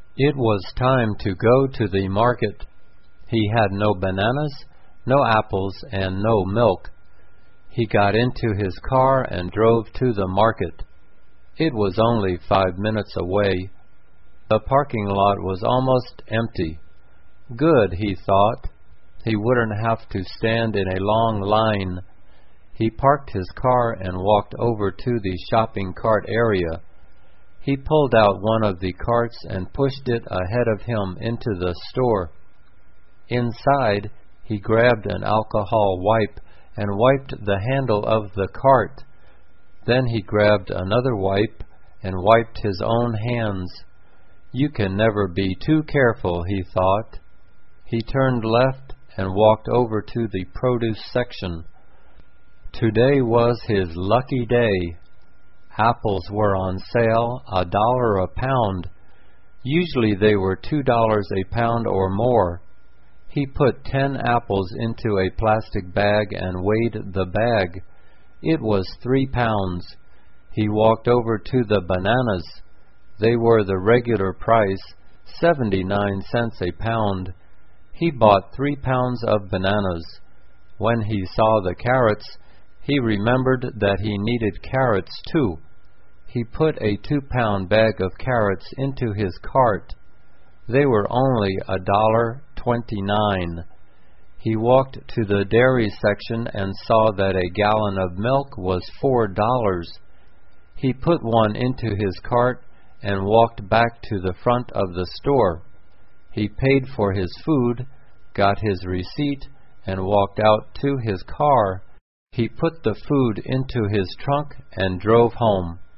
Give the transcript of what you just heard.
It was time to go to the market. He had no bananas, no apples, and no milk. He got into his car and drove to the market. It was only 5 minutes away. The parking lot was almost empty. Good, he thought. He wouldn't have to stand in a long line. He parked his car and walked over to the shopping cart area. He pulled out one of the carts and pushed it ahead of him into the store. Inside, he grabbed an alcohol wipe and wiped the handle of the cart. Then he grabbed another wipe and wiped his own hands. You can never be too careful, he thought. He turned left and walked over to the produce section. Today was his lucky day. Apples were on sale, $1 a pound. Usually they were $2 a pound or more. He put 10 apples into a plastic bag and weighed the bag. It was 3 pounds. He walked over to the bananas. They were the regular price, 79 cents a pound. He bought 3 pounds of bananas. When he saw the carrots, he remembered that he needed carrots too. He put a 2-pound bag of carrots into his cart. They were only $1.29. He walked to the dairy section and saw that a gallon of milk was $4. He put one into his cart and walked back to the front of the store. He paid for his food, got his receipt, and walked out to his car. He put the food into his trunk and drove home.